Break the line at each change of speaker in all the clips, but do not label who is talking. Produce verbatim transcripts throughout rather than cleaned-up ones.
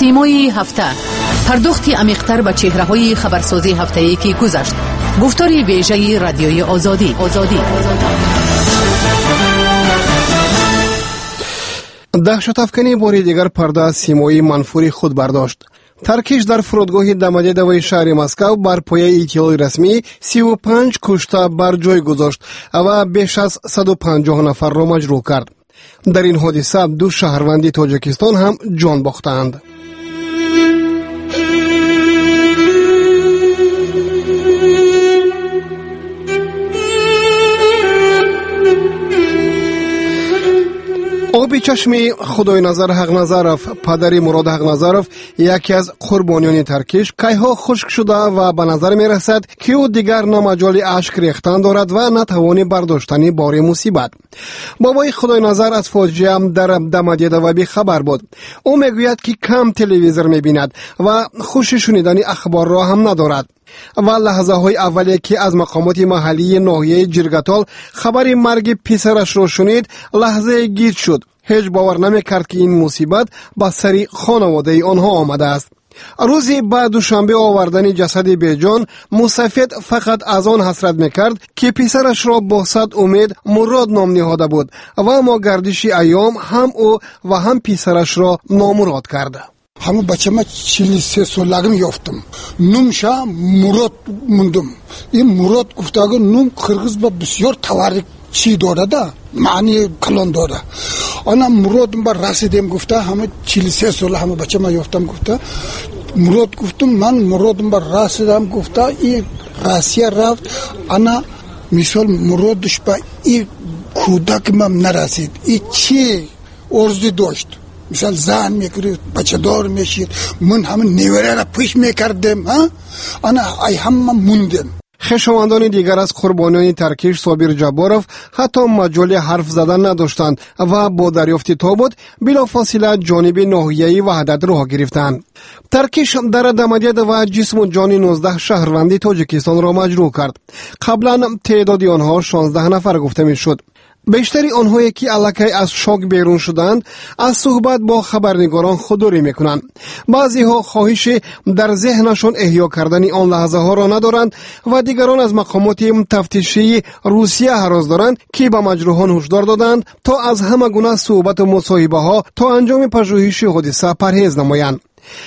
سیمای هفته، پرداختی عمیق‌تر به چهره‌های خبرسازی هفته‌ای که گذشت. گفتار ویژه رادیوی آزادی. آزادی.
دهشت‌افکنی باری دیگر پرده از سیمای منفوری خود برداشت. ترکیش در فرودگاه دمدیدوی شهر مسکو بر پایه اطلاع رسمی سی و پنج کشته بر جای گذاشت و بیش از صد و پنجاه نفر را مجروح کرد. در این حادثه دو شهروند تاجیکستان هم جان باختند. آبی چشم خدای نظر حقنظرов پدری مراد حقنظرов یکی از قربانیان ترکیش کایها خشک شده و به نظر می رسد که او دیگر نه مجال اشک ریختن دارد و نه توانی برداشتن بار مصیبت. بابای خدای نظر از فاجعه در دمدیدوی بی خبر بود. او میگوید که کم تلویزیون می بیند و خوش شنیدن اخبار را هم ندارد. و لحظه های اولی که از مقامات محلی ناحیه جرگتال خبر مرگ پسرش را شنید لحظه گیج شد. هیچ باور نمی کرد که این مصیبت به سر خانواده آنها آمده است. روزی بعد دوشنبه آوردن جسد بیجان مسافد فقط از آن حسرت میکرد که پسرش را با صد امید مراد نام نهاده بود و اما گردش ایام هم او و هم پسرش را نامراد کرده.
همه بچه ما چلی سه سالگم یافتم. نومشا مراد موندم. این مراد گفته اگر نوم قرغز با بسیار تواریک چی داره ده معنی کلان داره. آنها مراد با رسیدم گفته همه چلی سه سال همه بچه ما یافتم گفته مراد گفتم من مراد با رسیدم گفته این راسیه رفت آنها مثال مرادش با این کودک من نرسید. این چی ارزی داشت؟ مثال زن میکرد بچه دار میشید من همه نیوره را پیش میکردم ها انا ای همه موندم.
خویشاوندان دیگر از قربانیان ترکیش صابر جبارов حتی مجال حرف زدن نداشتند و با دریافت تابوت بلافاصله جانب ناحیه وحدت راه گرفتند. ترکیش در دمدید و جسم و جان نوزده شهروند تاجیکستان را مجروح کرد. قبلا تعداد آنها شانزده نفر گفته میشد. بیشتری آنهایی که الکی از شوک بیرون شدند از صحبت با خبرنگاران خودداری میکنند. بعضی ها خواهش در ذهنشان احیا کردن آن لحظه ها را ندارند و دیگران از مقامات تفتیشی روسیه هراس دارند که به مجروحان هشدار دادند تا از همه گونه صحبت و مصاحبه ها تا انجام پژوهش حادثه پرهیز نمایند.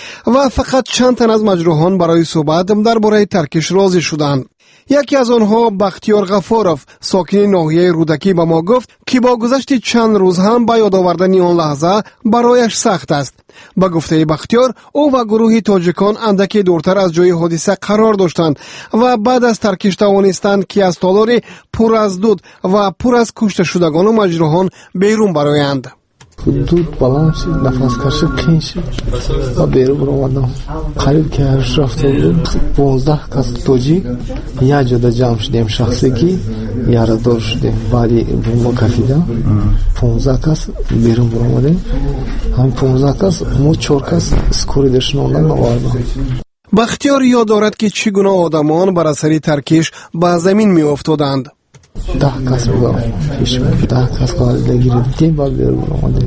و فقط چند تن از مجروحان برای صحبت درباره ترکیش راضی شدند. یکی از آنها بختیار غفارov ساکن ناحیه رودکی به ما گفت که با گذشت چند روز هم به یاد آوردن آن لحظه برایش سخت است. با گفته بختیار او و گروه تاجیکان اندکی دورتر از جای حادثه قرار داشتند و بعد از ترکیش توانستند که از تالار پر از دود و پر از کشته شدگان و مجروحان بیرون برآیند.
دود بالان شد، نفس کشید، قین شد و بیرون برآمدم. قریب که هرش رفته بود پانزده کس تاجیک یک جا جمع شدیم شخصی که یاردار شدیم ولی بومب کشیدم پانزده کس بیرون برآمدیم. همین پانزده کس ما چهار کس اسکوری داشتیم آوردم.
بختیار یاد دارد که چگونه آدمان بر اثر ترکیش به زمین می افتادند.
ده کس رو پیش می ده کس قابل گرفتیم و بیرون آمدیم.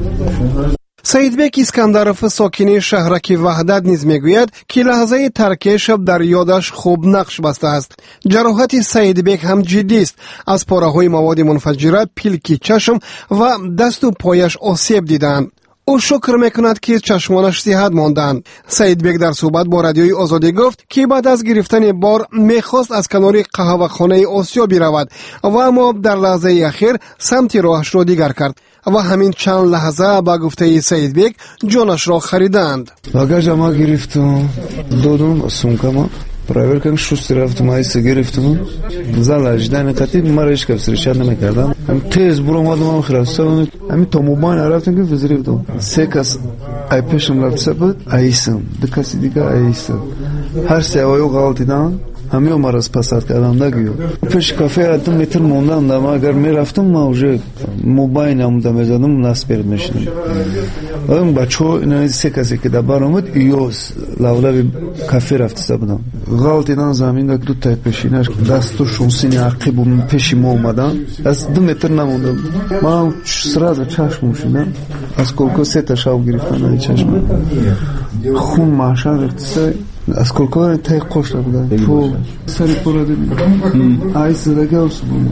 سیدبک اسکندرов ساکن شهرک وحدت نیز میگوید که لحظه ترکیش در یادش خوب نقش بسته است. جراحت سیدبک هم جدی است. از پاره‌های مواد منفجره پیلکی چشم و دست و پایش آسیب دیدند. او شکر میکند که چشمانش صحت ماندند. سیدبک در صحبت با رادیوی آزادی گفت که بعد از گرفتن بار میخواست از کنار قهوه‌خانه آسیا برود و اما در لحظه اخیر سمت راهش را دیگر کرد و همین چند لحظه با گفته سیدبک جانش را خریدند.
багаж ما گرفتم دادم سومکم проверкам шусти рафтам айса гирифтам зал аждан қатиб мара иш кас ришад намекардам ам тез буромадам хирасам ами томобан рафтам ки визрифтам се кас ай пешам рафт сабат айсам дикаси дига айсам ҳар се аю ғалтидан همه ما را پسند کردم دگیو پیش کافه دو متر موندم دم اگر میرفتم ما уже موبایل نموده میزدم نسبر میشدم اون بچو اینا سه کسی که دبر اومد یوز لولب کافه رفته بودم غلطیدن زمین دو تا پیشینش دستشون سینی عقب پیش ما اومدن از دو متر نموندم ما سراز چشم شدم از کلکو سه تا شاو گرفتن از چشم خون ماشا رفته از کلکو تای قشته بودن تو سری پراده آیس زدگه اوست بود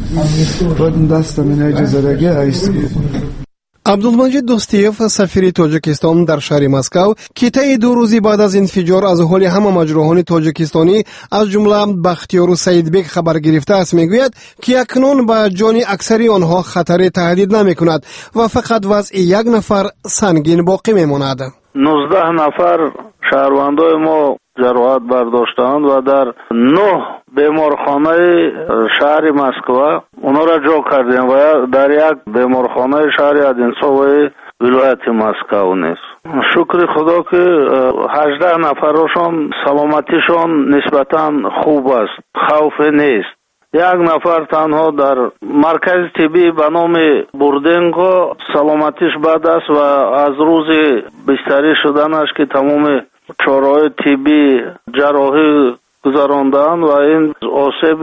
بعد دستم این ایجا زدگه آیس بود.
عبدالمجید دوستیف سفیر تاجیکستان در شهر مسکو که طی دو روزی بعد از انفجار از حال همه مجروحان تاجیکستانی از جمله بختیار سعیدبک خبر گرفته است میگوید که اکنون به جان اکثر آنها خطر تهدید نمیکند و فقط وضع یک نفر سنگین باقی میماند.
نوزده نفر شهروندای ما جراحت برداشتند و در نه بیمارخانه شهر مسکو اونا را جا کردیم و در یک بیمارخانه شهر ادینسوی ولایت مسکو نیست. شکر خدا که هجده نفرشان سلامتیشان نسبتا خوب است، خوف نیست. یک نفر تنها در مرکز طبی به نام بوردنگو سلامتیش بد است و از روز بستری شدنش که تمام چاره‌های طبی جراحی گذراندن و این آسیب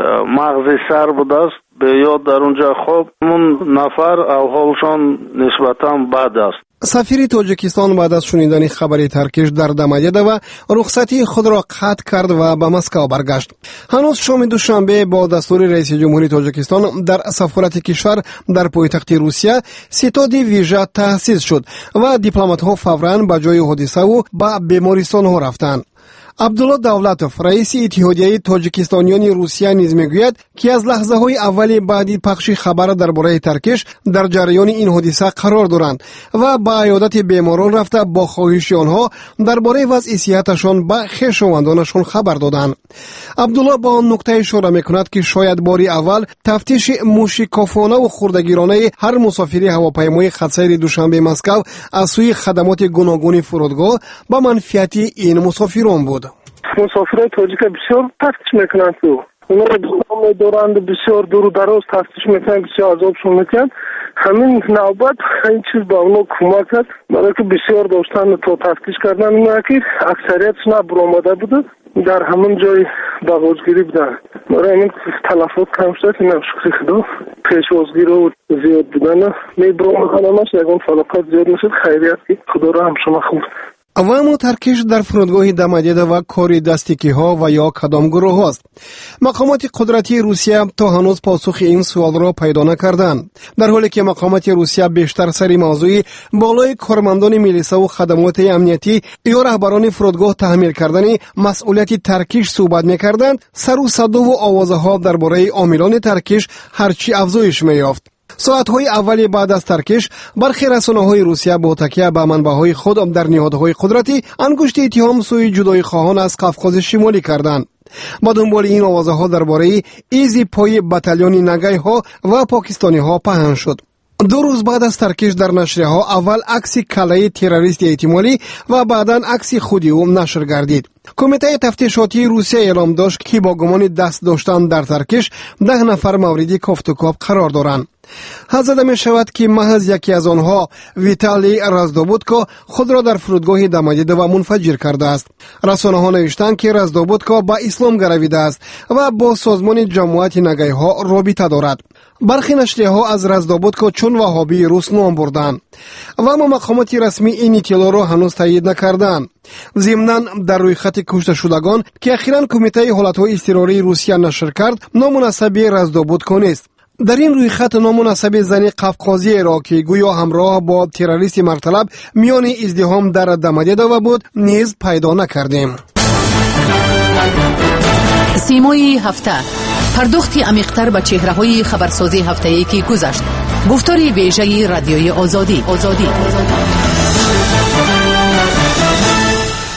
مغز سر بوده است به یاد در اونجا خوب اون نفر احوالشان نسبتا بد است.
سفیر تاجیکستان بعد از شنیدن خبری ترکیش در دم آمده و رخصتی خود را قطع کرد و به مسکو برگشت. هنوز شام دوشنبه با دستور رئیس جمهوری تاجیکستان در سفارت کشور در پایتخت روسیه ستاد ویژه تأسیس شد و دیپلمات‌ها فوراً به جای حادثه و به بیمارستان‌ها رفتند. عبدالله دولتوف رئیس اتحادیه تاجیکستانیان روسیه نیز میگوید که از لحظه های اولی بعدی پخش خبر درباره ترکش در جریان این حادثه قرار دارند و به عیادت بیماران رفته با خواهش آنها درباره وضع صحتشان به خویشاوندانشان خبر دادند. عبدالله با آن نکته اشاره میکند که شاید باری اول تفتیش موشکافانه و خردگیرانه هر مسافری هواپیمای خطسیر دوشنبه مسکو از سوی خدمات گوناگون فرودگاه به منفعت این مسافران بود.
مسافرای تاجیک بسیار تفتیش میکنند تو اونا را دوام میدارند بسیار دور و دراز تفتیش میکنند بسیار عذابشون میکنند. همین نوبت این چیز با اونا کمک کرد برای که بسیار داشتن تا تفتیش کردن اونا که اکثریتش نبر آمده بوده در همون جای باغوزگیری بودن برای این تلفات کم شد این شکر خدا پیشوازگیری و زیاد بودن میبر آمدن همش یکون فلاکات زیاد نشد خیریت که خدا را هم شما خود.
و اما ترکش در فرودگاه دمادیده و کاری دستگیری ها و یا کدام گروه هاست. مقامات قدرتی روسیه تا هنوز پاسخ این سوال را پیدا نکردند، در حالی که مقامات روسیه بیشتر سر موضوع بالای کارمندان میلیسا و خدمات امنیتی یا رهبران فرودگاه تحمیل کردن مسئولیت ترکش صحبت میکردند. سر و صدا و آوازه ها درباره عاملان ترکش هرچی افزایش میافت. ساعتهای اولی بعد از ترکش برخی رسانه‌های روسیه با تکیه به منبع‌های خود در نهادهای قدرتی انگشت اتهام سوی جدای خواهان از قفقاز شمالی کردند. با دنبال این آوازه ها درباره ایزی پای بتالیون نگای ها و پاکستانی ها پهن شد. دو روز بعد از ترکش در نشریه ها اول عکس کلای تروریست احتمالی و بعداً عکس خودی او نشر گردید. کمیته تفتیشاتی روسیه اعلام داشت که با گمان دست داشتن در ترکش ده نفر مورد کافتوکاپ قرار دارند. حد زده می شود که محض یکی از آنها ویتالی رزدوبودکا خود را در فرودگاه دمادیده و منفجر کرده است. رسانه ها نوشتند که رزدوبودکا با اسلام گرویده است و با سازمان جماعت نگای ها رابطه دارد. برخی نشریه ها از رزدوبودکا چون وهابی روس نام بردند و اما مقامات رسمی این اطلاع را هنوز تایید نکردند. ضمناً در روی خط کشته شدگان که اخیراً کمیته حالتهای اضطراری روسیه نشر کرد نامناسب رزدوبودکا نیست. در این روی خط نامناسب زن قفقازی را که گویا همراه با تروریست مرطلب میان ازدحام در دمادیده و بود نیز پیدا نکردیم.
سیمای هفته، پرداختی عمیق‌تر به چهره‌های خبرسازی هفته‌ای که گذشت. گفتار ویژه رادیوی آزادی. آزادی.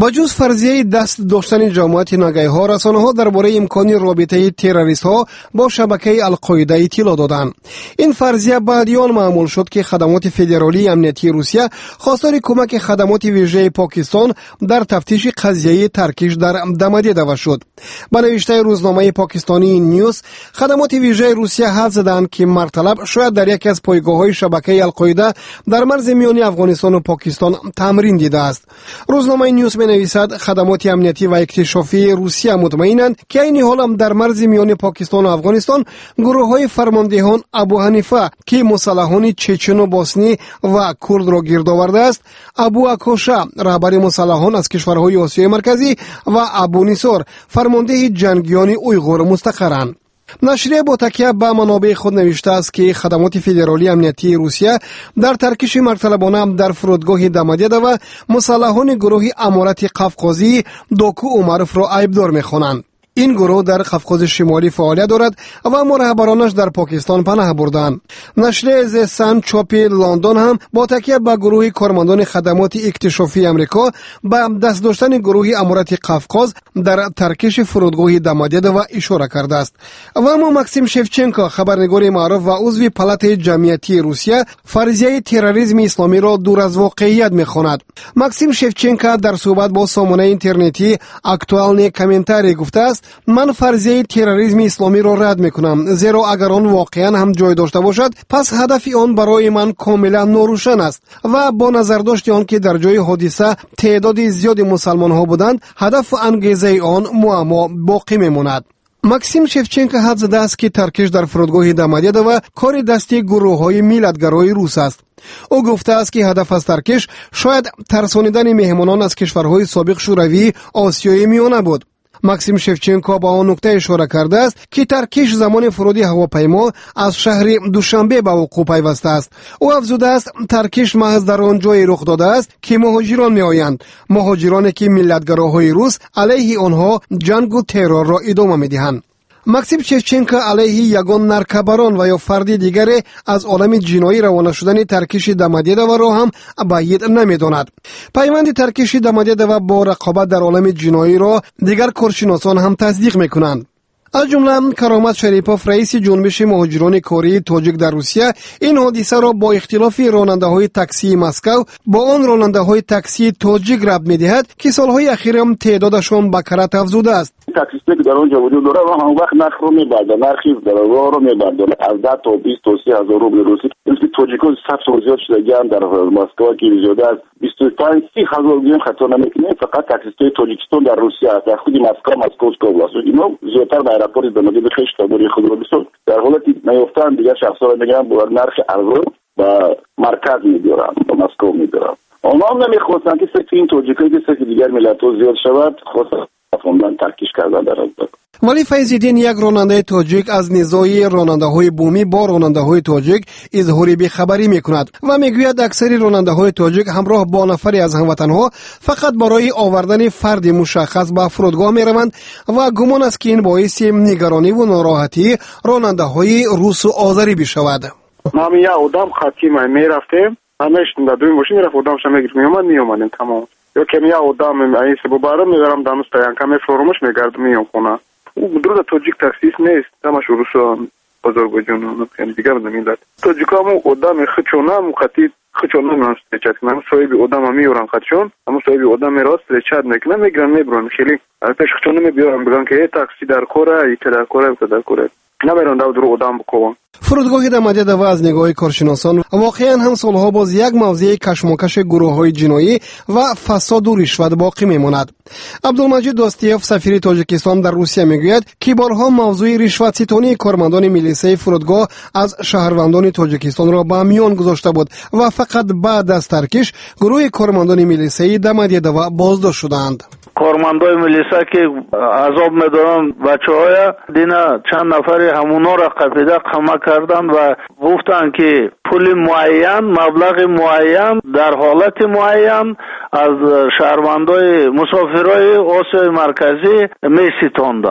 با جز فرضیه دست داشتن جماعت ناگهی‌ها، رسانه‌ها درباره امکان رابطه تروریست‌ها با شبکه القاعده اطلاع دادند. این فرضیه بعد آن معمول شد که خدمات فدرالی امنیتی روسیه خواستار کمک خدمات ویژه پاکستان در تفتیش قضیه ترکیش در دمدیدوه شد. با نوشته روزنامه پاکستانی نیوز، خدمات ویژه روسیه حدس زدند که مرطلب شاید در یکی از پایگاه‌های شبکه القاعده در مرز میانی افغانستان و پاکستان تمرین دیده است. روزنامه نیوز می‌نویسد خدمات امنیتی و اکتشافی روسیه مطمئنند که این حال هم در مرز میان پاکستان و افغانستان گروه‌های فرماندهان ابو حنیفه که مسلحان چچن و بوسنی و کرد را گرد آورده است، ابو اکوشا رهبر مسلحان از کشورهای آسیای مرکزی و ابو نیسور فرمانده جنگیان اویغور مستقرند. نشریه با تکیه به منابع خود نوشته است که خدمات فدرالی امنیتی روسیه در ترکیش مرطلبانه در فرودگاه دمدیدوه مسلحان گروه امارت قفقازی دوکو عمرف را عیبدار می‌خوانند. این گروه در قفقاز شمالی فعالیت دارد و مرهبرانش در پاکستان پناه بردند. نشریه زسان چاپی لندن هم با تکیه به گروه کارمندان خدمات اکتشافی امریکا به دست داشتن گروه امارت قفقاز در ترکیش فرودگاه دمدیدوه اشاره کرده است. و اما ماکسیم شفچنکو، خبرنگار معروف و عضو پالات جمعیتی روسیه، فرضیه تروریسم اسلامی را دور از واقعیت می‌خواند. ماکسیم شفچنکو در صحبت با سامانه اینترنتی اکتوالنی کامنتاری گفته است: من فرضیه تروریسم اسلامی را رد میکنم، زیرا اگر آن واقعا هم جای داشته باشد پس هدف آن برای من کاملا ناروشن است و با نظر داشت آن که در جای حادثه تعداد زیاد مسلمان ها بودند، هدف و انگیزه آن معما باقی میماند. ماکسیم شفچنکو حد زده است که ترکیش در فرودگاه دمدیدوه کار دستی گروه‌های میلادگرای روس است. او گفته است که هدف از ترکیش شاید ترسانیدن مهمانان از کشورهای سابق شوروی آسیای میانه بود. ماکسیم شفچنکو با آن نکته اشاره کرده است که ترکیش زمان فرود هواپیما از شهر دوشنبه به وقوع پیوسته است. او افزوده است ترکیش محض در آن جای رخ داده است که مهاجران میآیند، مهاجرانی که ملتگراهای روس علیه آنها جنگ و ترور را ادامه میدهند. ماکسیم شفچنکو علیه یگان نرکبران و یا فرد دیگر از عالم جنایی روانه شدن ترکیش دمدیدوه را هم بعید نمیداند. پیوند ترکیش دمدیدوه با رقابت در عالم جنایی را دیگر کارشناسان هم تصدیق میکنند. از جمله کرامت شریپوف، رئیس جنبش مهاجران کاری تاجیک در روسیه، این حادثه را با اختلاف راننده‌های تاکسی مسکو با آن راننده‌های تاکسی تاجیک ربط می‌دهد که سالهای اخیر هم تعدادشان به کرات افزوده است.
تاکسیستی که در اونجا وجود داره و هم وقت نرخ رو می‌برده، نرخی در رو می‌برده از ده تا بیست تا سی هزار روبل روسی. این که تاجیک‌ها ثبت و زیاد شده گرم در مسکو که زیاده از بیست و پنج تا سی هزار گیم خطا نمی‌کنه. فقط تاکسیستی تاجیکستان در روسیه است. در خود مسکو مسکوسکو است. اینا زیادتر به اروپا به مدید خشت تابوری خود رو بسید در حالتی نیفتن دیگر شخصا را میگن با نرخ ارزون و مرکز میدارن و مسکو میدارن. اونا هم نمیخواستن که سکت این توجیه‌هایی که سکت دیگر ملت ها زیاد شود خواستن افغانستان ترکیش کردن در از
ولی فیض‌الدین، یک راننده تاجیک، از نزاع راننده‌های بومی با راننده‌های تاجیک اظهار بی‌خبری می‌کند و می‌گوید اکثر راننده‌های تاجیک همراه با نفری از هموطن‌ها فقط برای آوردن فرد مشخص به فرودگاه می‌روند و گمان است که این باعث نگرانی و ناراحتی راننده‌های روس و آذری بشود.
ما می یا آدم خاطی ما می‌رفتیم، همش در دوی ماشین می‌رفت، آدمش می‌گرفت میومد میومدن تمام. یا که می آدم این سبب بارم می‌دارم دانست یان کمی فرموش می‌گرد میام خونه. او درود تاجیک تاکسیس نیست، تماش روسا بزرگ جنون یعنی دیگه بدم میلاد تاجیکامو آدم خچونام خطی خچونام راست چت کنم صاحب آدم میورن خچون اما صاحب آدم راست چت نکنه میگرن میبرن خیلی البته خچونم میبرن بگن که تاکسی در کوره ای در کوره در کوره نمیرن داو درو آدم بکوون.
فرودگاه دمدیدوه از نگاه کارشناسان واقعا هم سالها باز یک موضوع کشمکش گروه‌های جنایی و فساد و رشوت باقی میماند. عبدالمجید دوستیف، سفیر تاجیکستان در روسیه، میگوید که بارها موضوع رشوت ستانی کارمندان میلیسه فرودگاه از شهروندان تاجیکستان را به میان گذاشته بود و فقط بعد از ترکیش گروه کارمندان میلیسه دمدیدوه بازداشت شدند.
کارمندای ملیسا که عذاب میدارن بچهای دینا چند نفری همونا را قبیده قما کردن و گفتن که پول معین، مبلغ معین در حالت معین از شهروندای مسافرای آسیای مرکزی میستاندن.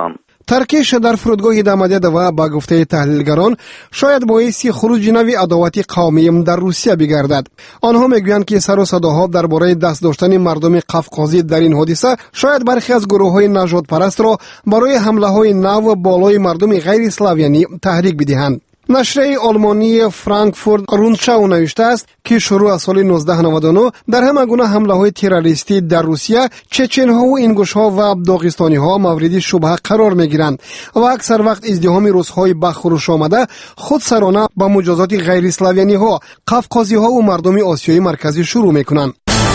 ترکیش در فرودگاه دامادید و با گفته تحلیلگران شاید باعث خروج نوی عداوت قومی در روسیه بگردد. آنها میگویند که سر و صداها درباره دست داشتن مردم قفقازی در این حادثه شاید برخی از گروه‌های نژاد پرست را برای حمله‌های نو بالای مردم غیر اسلاویانی تحریک بدهند. نشریه آلمانی فرانکفورت روندشاو نوشته است که شروع از سال نوزده نود و نه در همه گونه حمله‌های تروریستی در روسیه چچن‌ها و اینگوش‌ها و داغستانی‌ها مورد شبهه قرار می‌گیرند و اکثر وقت ازدحام روس‌های به خروش آمده خودسرانه با مجازات غیر اسلاویانی‌ها، قفقازی‌ها و مردم آسیای مرکزی شروع می‌کنند.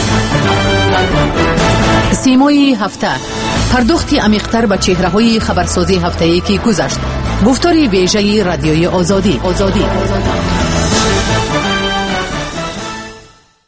سیمای هفته، پرداختی عمیق‌تر به چهره‌های خبرسازی هفته‌ای که گذشت. گفتاری ویژه رادیوی آزادی. آزادی.